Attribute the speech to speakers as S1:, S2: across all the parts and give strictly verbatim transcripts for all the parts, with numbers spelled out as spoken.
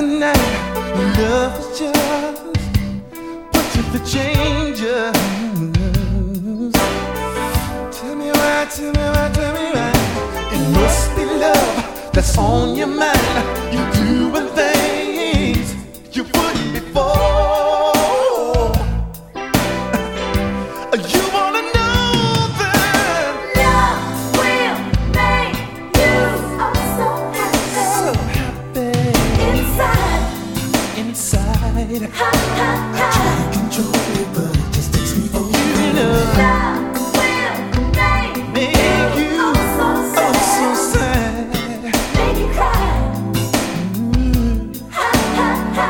S1: tonight. Love is just what if it changes? Tell me why, tell me why, tell me why. It must be love that's on your mind. You're doing things you wouldn't before. You wanna know that
S2: love will make you oh so happy,
S1: so happy
S2: inside,
S1: inside.
S2: Ha ha ha.
S1: I try to control it, but it just takes me over. You know,
S2: Love will make
S1: make you
S2: oh so
S1: oh
S2: sad,
S1: so sad.
S2: make you cry. Ha ha ha.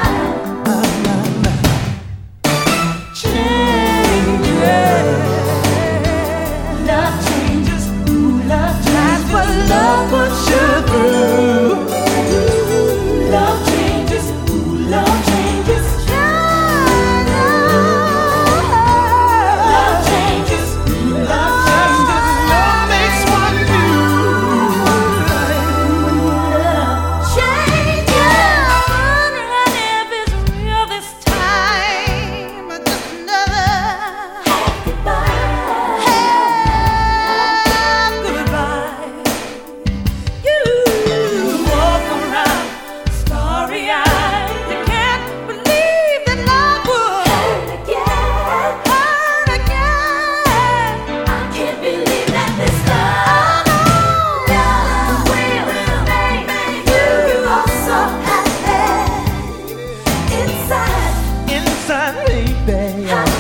S2: Love changes, ooh, love changes. That's what love puts you through. Love changes, ooh, love changes. Love changes, ooh, love changes.
S1: Love makes one new.
S2: Love changes.
S3: Wondering if it's real this time, or just another
S2: Goodbye.
S3: half goodbye. You walk around starry-eyed. You can't believe that love would
S2: And again,
S3: hurt again.
S2: I can't believe that this love, love will make you oh so happy inside.
S1: Inside me, baby.
S2: Ha